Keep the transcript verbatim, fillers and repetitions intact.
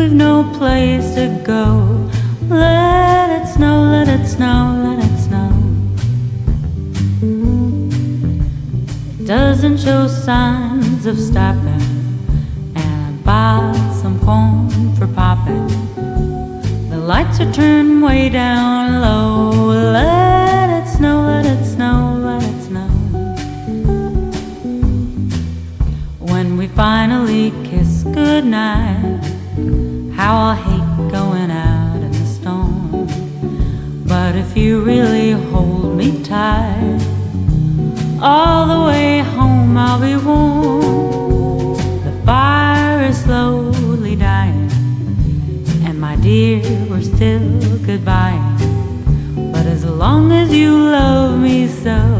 we've no place to go. Let it snow, let it snow, let it snow. It doesn't show signs of stopping, and I bought some corn for popping. The lights are turned way down low. Let it snow, let it snow, let it snow. When we finally kiss goodnight, how I hate going out in the storm. But if you really hold me tight, all the way home I'll be warm. The fire is slowly dying, and my dear, we're still goodbye. But as long as you love me so,